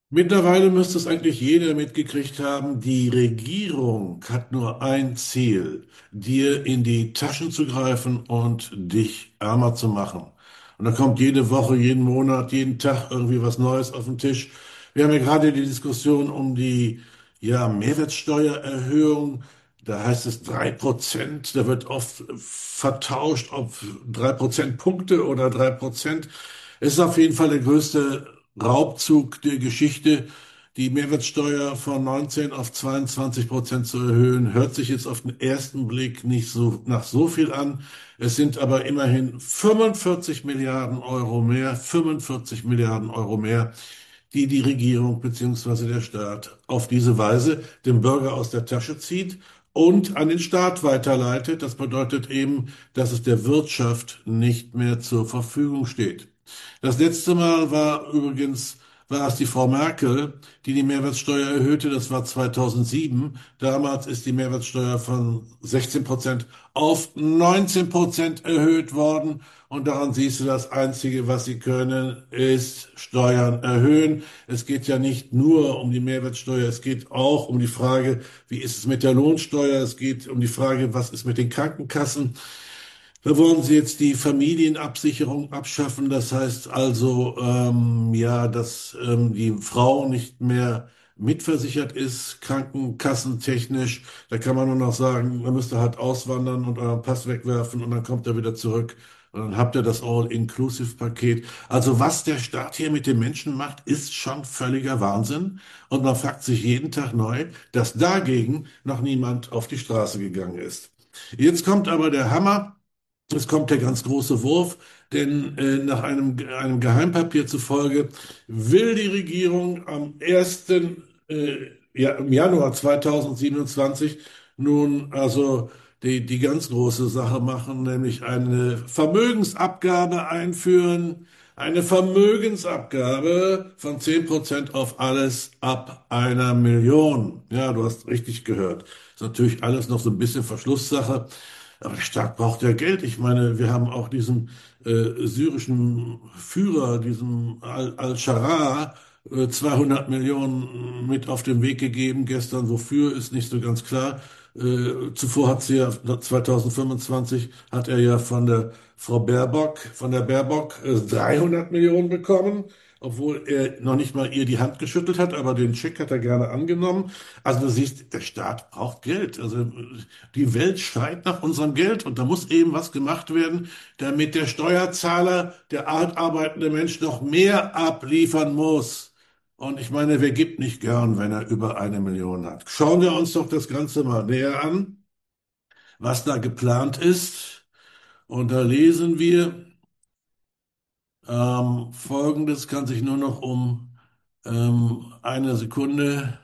Mittlerweile müsste es eigentlich jeder mitgekriegt haben, die Regierung hat nur ein Ziel, dir in die Taschen zu greifen und dich ärmer zu machen. Und da kommt jede Woche, jeden Monat, jeden Tag irgendwie was Neues auf den Tisch. Wir haben ja gerade die Diskussion um die, ja, Mehrwertsteuererhöhung. Da heißt es 3%. Da wird oft vertauscht, ob 3 Prozentpunkte oder 3%. Es ist auf jeden Fall der größte Raubzug der Geschichte. Die Mehrwertsteuer von 19 auf 22% zu erhöhen, hört sich jetzt auf den ersten Blick nicht so nach so viel an. Es sind aber immerhin 45 Milliarden Euro mehr, 45 Milliarden Euro mehr, die die Regierung beziehungsweise der Staat auf diese Weise dem Bürger aus der Tasche zieht und an den Staat weiterleitet. Das bedeutet eben, dass es der Wirtschaft nicht mehr zur Verfügung steht. Das letzte Mal war es die Frau Merkel, die die Mehrwertsteuer erhöhte. Das war 2007. Damals ist die Mehrwertsteuer von 16% auf 19% erhöht worden. Und daran siehst du, das Einzige, was sie können, ist Steuern erhöhen. Es geht ja nicht nur um die Mehrwertsteuer, es geht auch um die Frage, wie ist es mit der Lohnsteuer? Es geht um die Frage, was ist mit den Krankenkassen? Da wollen Sie jetzt die Familienabsicherung abschaffen. Das heißt also, ja, dass die Frau nicht mehr mitversichert ist, krankenkassentechnisch. Da kann man nur noch sagen, man müsste halt auswandern und euren Pass wegwerfen und dann kommt er wieder zurück. Und dann habt ihr das All-Inclusive-Paket. Also was der Staat hier mit den Menschen macht, ist schon völliger Wahnsinn. Und man fragt sich jeden Tag neu, dass dagegen noch niemand auf die Straße gegangen ist. Jetzt kommt aber der Hammer. Es kommt der ganz große Wurf, denn nach einem Geheimpapier zufolge will die Regierung am 1. Ja, im Januar 2027 nun also die ganz große Sache machen, nämlich eine Vermögensabgabe einführen. Eine Vermögensabgabe von 10% auf alles ab 1 Million. Ja, du hast richtig gehört. Ist natürlich alles noch so ein bisschen Verschlusssache. Aber der Staat braucht ja Geld. Ich meine, wir haben auch diesen syrischen Führer, diesem Al-Sharaa, 200 Millionen mit auf den Weg gegeben gestern. Wofür, ist nicht so ganz klar. Zuvor hat sie ja, 2025 hat er ja von der Baerbock 300 Millionen bekommen, obwohl er noch nicht mal ihr die Hand geschüttelt hat, aber den Scheck hat er gerne angenommen. Also du siehst, der Staat braucht Geld. Also die Welt schreit nach unserem Geld und da muss eben was gemacht werden, damit der Steuerzahler, der hart arbeitende Mensch, noch mehr abliefern muss. Und ich meine, wer gibt nicht gern, wenn er über 1 Million hat? Schauen wir uns doch das Ganze mal näher an, was da geplant ist. Und da lesen wir, Folgendes kann sich nur noch um eine Sekunde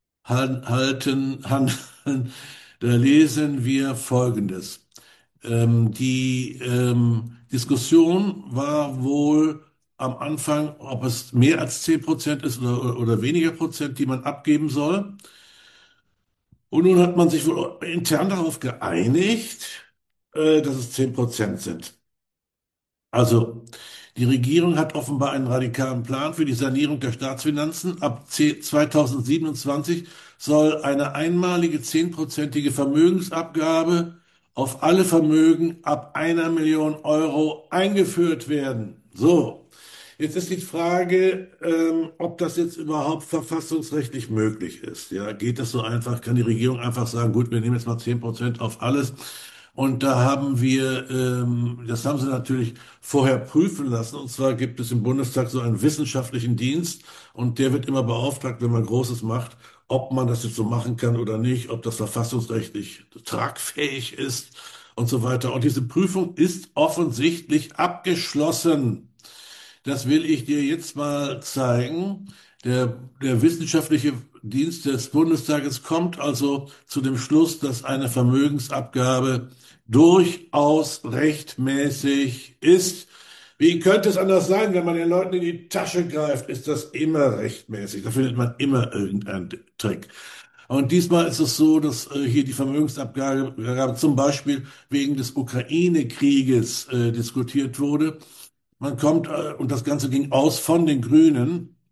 handeln. Da lesen wir Folgendes. Die Diskussion war wohl am Anfang, ob es mehr als 10% ist oder weniger Prozent, die man abgeben soll. Und nun hat man sich wohl intern darauf geeinigt, dass es 10% sind. Also, die Regierung hat offenbar einen radikalen Plan für die Sanierung der Staatsfinanzen. Ab 2027 soll eine einmalige 10-prozentige Vermögensabgabe auf alle Vermögen ab 1 Million Euro eingeführt werden. So, jetzt ist die Frage, ob das jetzt überhaupt verfassungsrechtlich möglich ist. Ja, geht das so einfach? Kann die Regierung einfach sagen, gut, wir nehmen jetzt mal 10% auf alles? Und da haben wir, das haben sie natürlich vorher prüfen lassen. Und zwar gibt es im Bundestag so einen wissenschaftlichen Dienst und der wird immer beauftragt, wenn man Großes macht, ob man das jetzt so machen kann oder nicht, ob das verfassungsrechtlich tragfähig ist und so weiter. Und diese Prüfung ist offensichtlich abgeschlossen. Das will ich dir jetzt mal zeigen. Der wissenschaftliche Dienst des Bundestages kommt also zu dem Schluss, dass eine Vermögensabgabe durchaus rechtmäßig ist. Wie könnte es anders sein, wenn man den Leuten in die Tasche greift, ist das immer rechtmäßig. Da findet man immer irgendeinen Trick. Und diesmal ist es so, dass hier die Vermögensabgabe zum Beispiel wegen des Ukraine-Krieges diskutiert wurde. Man kommt, und das Ganze ging aus von den Grünen.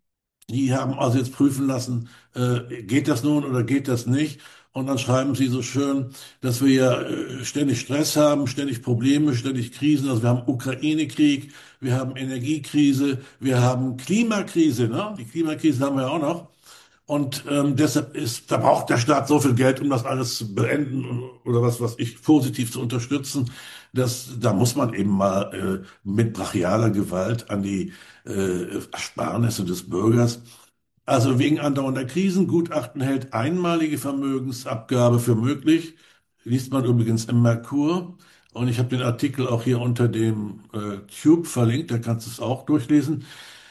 Die haben also jetzt prüfen lassen, geht das nun oder geht das nicht? Und dann schreiben sie so schön, dass wir ja ständig Stress haben, ständig Probleme, ständig Krisen. Also wir haben Ukraine-Krieg, wir haben Energiekrise, wir haben Klimakrise, ne? Die Klimakrise haben wir ja auch noch. Und deshalb da braucht der Staat so viel Geld, um das alles zu beenden oder was ich positiv zu unterstützen. Da muss man eben mal mit brachialer Gewalt an die Ersparnisse des Bürgers. Also wegen andauernder Krisen, Gutachten hält einmalige Vermögensabgabe für möglich. Liest man übrigens im Merkur. Und ich habe den Artikel auch hier unter dem Tube verlinkt, da kannst du es auch durchlesen.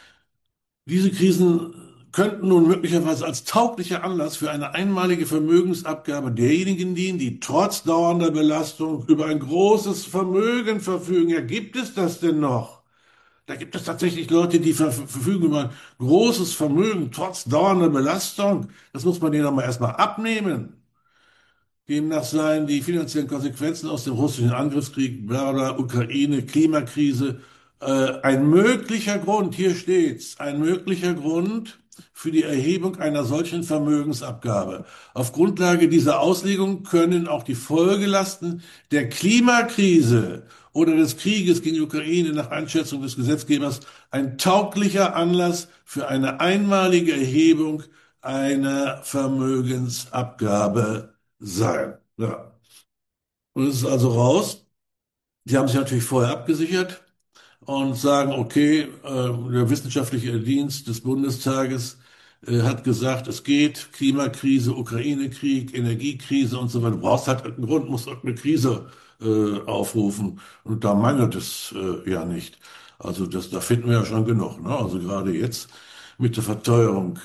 Diese Krisen könnten nun möglicherweise als tauglicher Anlass für eine einmalige Vermögensabgabe derjenigen dienen, die trotz dauernder Belastung über ein großes Vermögen verfügen. Ja, gibt es das denn noch? Da gibt es tatsächlich Leute, die verfügen über ein großes Vermögen trotz dauernder Belastung. Das muss man denen aber erstmal abnehmen. Demnach seien die finanziellen Konsequenzen aus dem russischen Angriffskrieg, bla bla, Ukraine, Klimakrise, ein möglicher Grund, hier steht's, ein möglicher Grund für die Erhebung einer solchen Vermögensabgabe. Auf Grundlage dieser Auslegung können auch die Folgelasten der Klimakrise oder des Krieges gegen die Ukraine nach Einschätzung des Gesetzgebers ein tauglicher Anlass für eine einmalige Erhebung einer Vermögensabgabe sein. Ja. Und es ist also raus. Die haben sich natürlich vorher abgesichert und sagen, okay, der wissenschaftliche Dienst des Bundestages hat gesagt, es geht, Klimakrise, Ukraine-Krieg, Energiekrise und so weiter. Du brauchst halt einen Grund, musst irgendeine Krise aufrufen. Und da mangelt es ja nicht. Also da finden wir ja schon genug. Ne? Also gerade jetzt mit der Verteuerung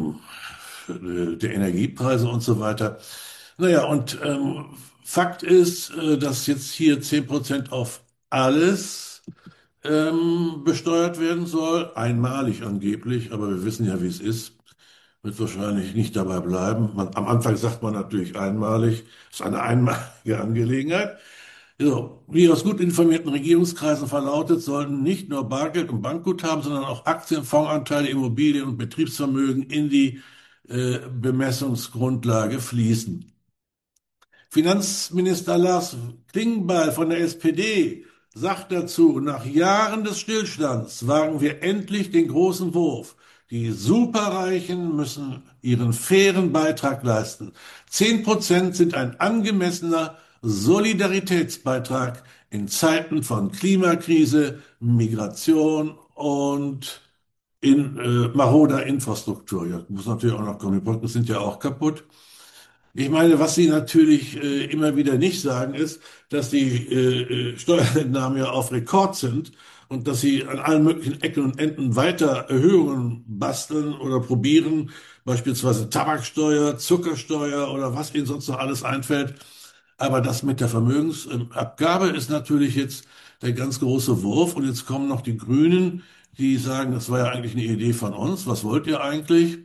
der Energiepreise und so weiter. Naja, und Fakt ist, dass jetzt hier 10% auf alles besteuert werden soll, einmalig angeblich, aber wir wissen ja, wie es ist. Wird wahrscheinlich nicht dabei bleiben. Am Anfang sagt man natürlich einmalig, ist eine einmalige Angelegenheit. So, wie aus gut informierten Regierungskreisen verlautet, sollten nicht nur Bargeld und Bankguthaben, sondern auch Aktien, Fondsanteile, Immobilien und Betriebsvermögen in die Bemessungsgrundlage fließen. Finanzminister Lars Klingbeil von der SPD sagt dazu, nach Jahren des Stillstands wagen wir endlich den großen Wurf. Die Superreichen müssen ihren fairen Beitrag leisten. 10% sind ein angemessener Solidaritätsbeitrag in Zeiten von Klimakrise, Migration und maroder Infrastruktur. Ja, muss natürlich auch noch kommen. Die Brücken sind ja auch kaputt. Ich meine, was Sie natürlich immer wieder nicht sagen, ist, dass die Steuerentnahmen ja auf Rekord sind und dass Sie an allen möglichen Ecken und Enden weiter Erhöhungen basteln oder probieren, beispielsweise Tabaksteuer, Zuckersteuer oder was Ihnen sonst noch alles einfällt. Aber das mit der Vermögensabgabe ist natürlich jetzt der ganz große Wurf. Und jetzt kommen noch die Grünen, die sagen, das war ja eigentlich eine Idee von uns. Was wollt ihr eigentlich?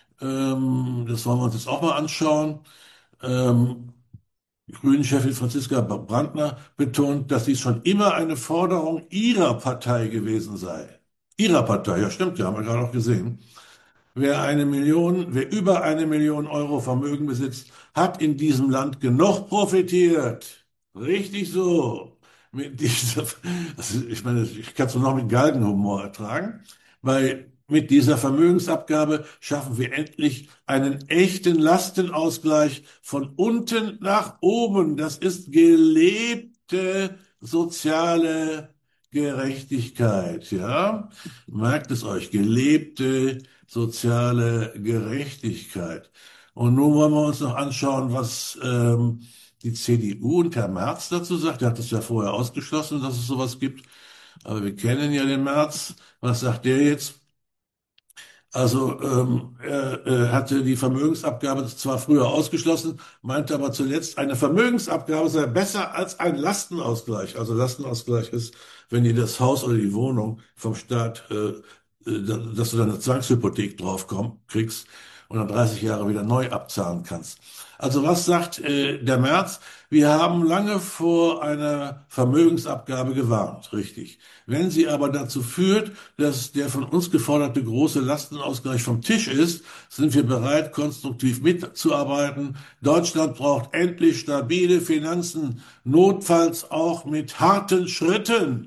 Das wollen wir uns jetzt auch mal anschauen. Ähm, Grünen-Chefin Franziska Brandner betont, dass dies schon immer eine Forderung ihrer Partei gewesen sei. Ihrer Partei, ja stimmt, ja, haben wir gerade auch gesehen. Wer über 1 Million Euro Vermögen besitzt, hat in diesem Land genug profitiert. Richtig so. Mit dieser, ich meine, ich kann es nur noch mit Galgenhumor ertragen, weil mit dieser Vermögensabgabe schaffen wir endlich einen echten Lastenausgleich von unten nach oben. Das ist gelebte soziale Gerechtigkeit, ja? Merkt es euch, gelebte soziale Gerechtigkeit. Und nun wollen wir uns noch anschauen, was die CDU und Herr Merz dazu sagt. Er hat es ja vorher ausgeschlossen, dass es sowas gibt. Aber wir kennen ja den Merz. Was sagt der jetzt? Also er hatte die Vermögensabgabe zwar früher ausgeschlossen, meinte aber zuletzt, eine Vermögensabgabe sei besser als ein Lastenausgleich. Also Lastenausgleich ist, wenn dir das Haus oder die Wohnung vom Staat, dass du dann eine Zwangshypothek drauf kriegst. und dann 30 Jahre wieder neu abzahlen kannst. Also was sagt der Merz? Wir haben lange vor einer Vermögensabgabe gewarnt, richtig. Wenn sie aber dazu führt, dass der von uns geforderte große Lastenausgleich vom Tisch ist, sind wir bereit, konstruktiv mitzuarbeiten. Deutschland braucht endlich stabile Finanzen, notfalls auch mit harten Schritten.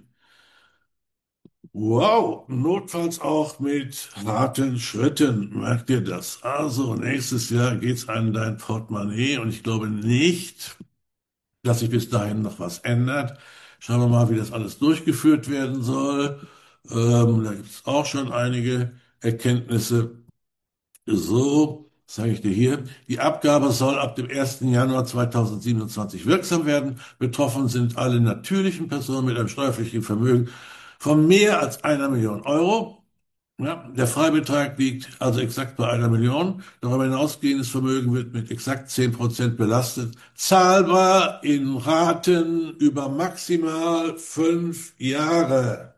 Wow, notfalls auch mit harten Schritten. Merkt ihr das? Also, nächstes Jahr geht's an dein Portemonnaie und ich glaube nicht, dass sich bis dahin noch was ändert. Schauen wir mal, wie das alles durchgeführt werden soll. Da gibt es auch schon einige Erkenntnisse. So, sage ich dir hier. Die Abgabe soll ab dem 1. Januar 2027 wirksam werden. Betroffen sind alle natürlichen Personen mit einem steuerpflichtigen Vermögen von mehr als 1 Million Euro. Ja, der Freibetrag liegt also exakt bei 1 Million. Darüber hinausgehendes Vermögen wird mit exakt 10% belastet, zahlbar in Raten über maximal 5 Jahre.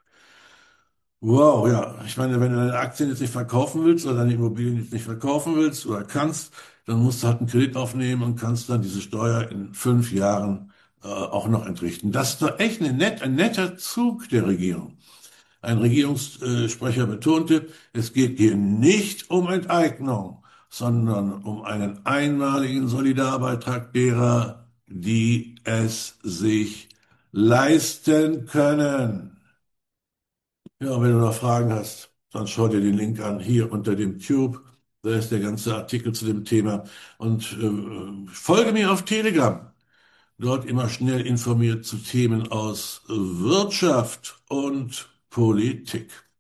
Wow, ja. Ich meine, wenn du deine Aktien jetzt nicht verkaufen willst oder deine Immobilien jetzt nicht verkaufen willst oder kannst, dann musst du halt einen Kredit aufnehmen und kannst dann diese Steuer in 5 Jahren auch noch entrichten. Das ist doch echt ein netter Zug der Regierung. Ein Regierungssprecher betonte, es geht hier nicht um Enteignung, sondern um einen einmaligen Solidarbeitrag derer, die es sich leisten können. Ja, wenn du noch Fragen hast, dann schau dir den Link an, hier unter dem Tube. Da ist der ganze Artikel zu dem Thema. Und folge mir auf Telegram. Dort immer schnell informiert zu Themen aus Wirtschaft und Politik.